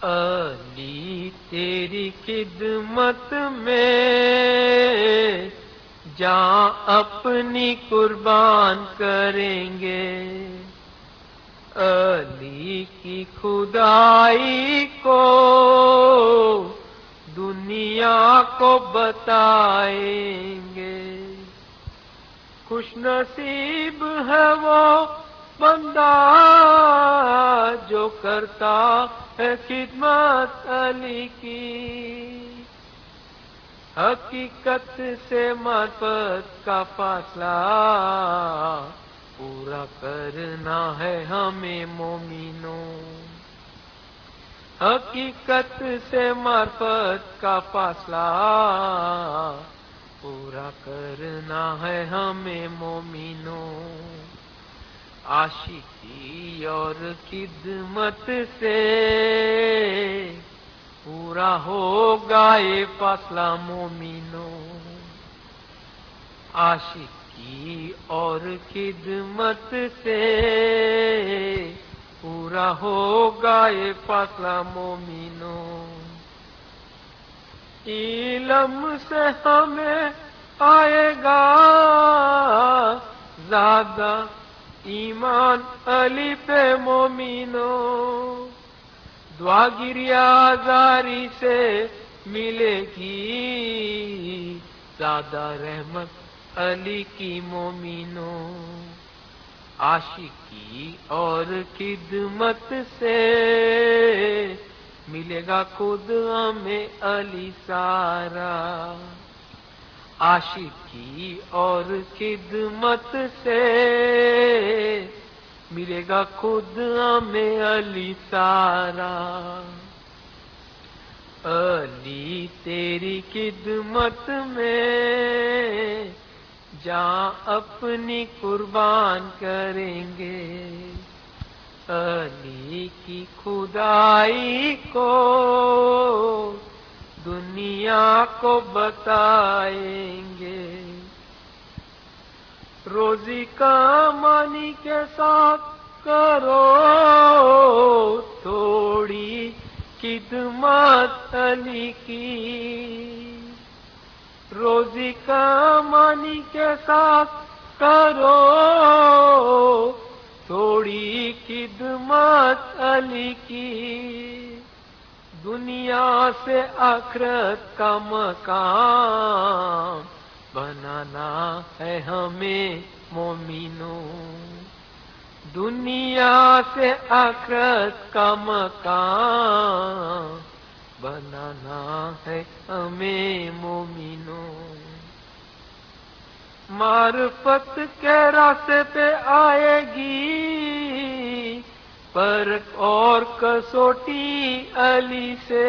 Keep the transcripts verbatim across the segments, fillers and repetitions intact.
علی تیری خدمت میں جان اپنی قربان کریں گے، علی کی خدائی کو دنیا کو بتائیں گے۔ خوش نصیب ہے وہ بندہ جو کرتا ہے خدمت علی کی، حقیقت سے معرفت کا فاصلہ پورا کرنا ہے ہمیں مومنوں، حقیقت سے معرفت کا فاصلہ پورا کرنا ہے ہمیں مومنوں۔ عاشقی اور خدمت سے پورا ہوگا یہ فاصلہ مومنوں، عاشقی اور خدمت سے پورا ہوگا یہ فاصلہ مومنوں۔ علم سے ہمیں آئے گا زیادہ ایمان علی پہ مومنوں، دعا گریا زاری سے ملے گی زیادہ رحمت علی کی مومنوں، عاشقی اور خدمت سے ملے گا خود ہمیں علی سارا، عاشقی اور خدمت سے ملے گا خود ہمیں علی سارا۔ علی تیری خدمت میں جان اپنی قربان کریں گے، علی کی خدائی کو دنیا کو بتائیں گے، روزی کمانی کے ساتھ کرو تھوڑی خدمت علی کی، روزی کمانی کے ساتھ کرو تھوڑی خدمت علی کی، دنیا سے آخرت کا مقام بنانا ہے ہمیں مومنوں، دنیا سے آخرت کا مقام بنانا ہے ہمیں مومنوں۔ معرفت کے راستے پہ آئے گی پرکھ اور کسوٹی علی سے،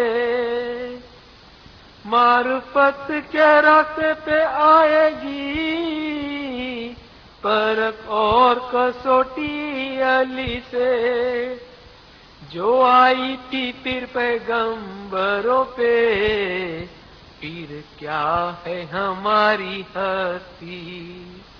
معرفت کے راستے پہ آئے گی پرکھ اور کسوٹی علی سے، جو آئی تھی پھر پیغمبروں پہ پھر کیا ہے ہماری ہستی،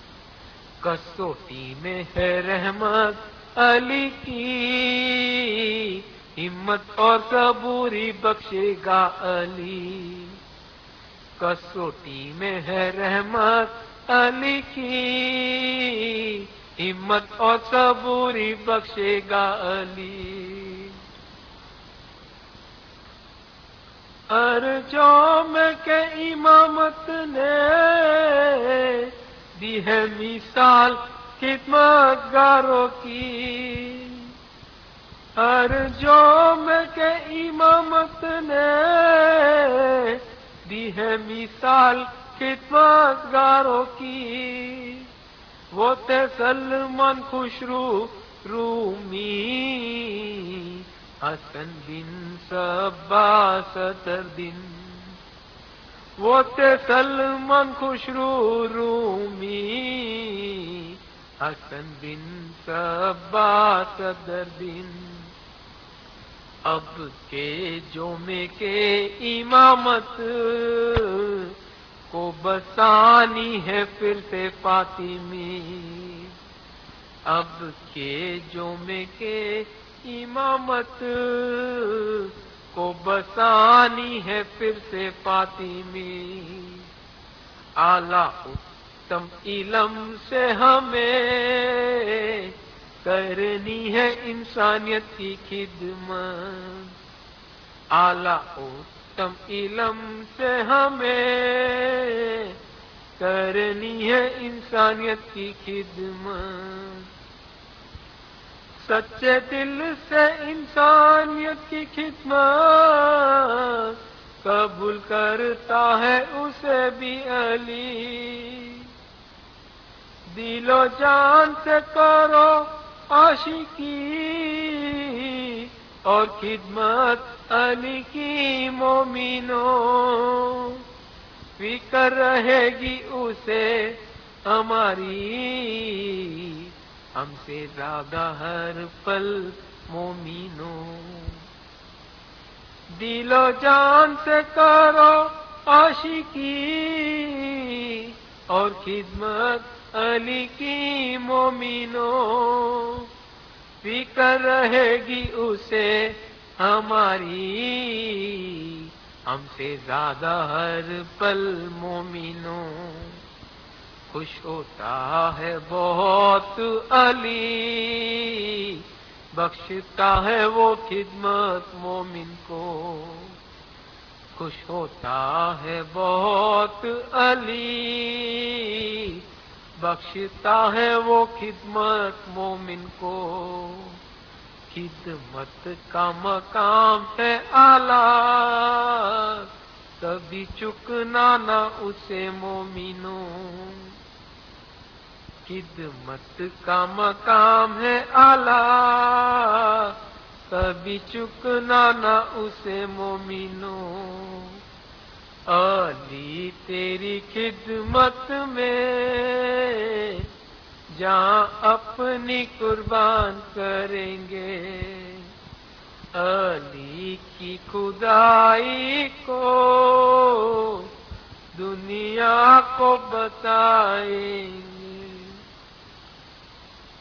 کسوٹی میں ہے رحمت علی کی، ہمت اور صبوری بخشے گا علی، کسوٹی میں ہے رحمت علی کی، ہمت اور صبوری بخشے گا علی۔ ارجوم کے امامت نے دی ہے مثال خدمت گاروں کی، ارجوم کے امامت نے دی ہے مثال خدمت گاروں کی، وہ تھے سلمان خسرو رومی، حسن بن صبا صدر دن، وہ تھے سلمان خسرو رومی، حسن بن صبا صدر دن، اب کے جمعے کے امامت کو بسانی ہے پھر سے فاطمی، اب کے جمعے کے امامت بسانی ہے پھر سے فاطمی، اعلیٰ اتم علم سے ہمیں کرنی ہے انسانیت کی خدمت، اعلیٰ اتم علم سے ہمیں کرنی ہے انسانیت کی خدمت، سچے دل سے انسانیت کی خدمت قبول کرتا ہے اسے بھی علی، دل و جان سے کرو عاشقی اور خدمت علی کی مومنوں، فکر رہے گی اسے ہماری ہم سے زیادہ ہر پل مومنوں، دل و جان سے کرو عاشقی اور خدمت علی کی مومنوں، فکر رہے گی اسے ہماری ہم سے زیادہ ہر پل مومنوں، خوش ہوتا ہے بہت علی بخشتا ہے وہ خدمت مومن کو، خوش ہوتا ہے بہت علی بخشتا ہے وہ خدمت مومن کو، خدمت کا مقام ہے اعلیٰ کبھی چکنا نہ اسے مومنوں، خدمت کا مقام ہے اعلیٰ کبھی چکنا نہ اسے مومنوں، علی تیری خدمت میں جہاں اپنی قربان کریں گے، علی کی خدائی کو دنیا کو بتائیں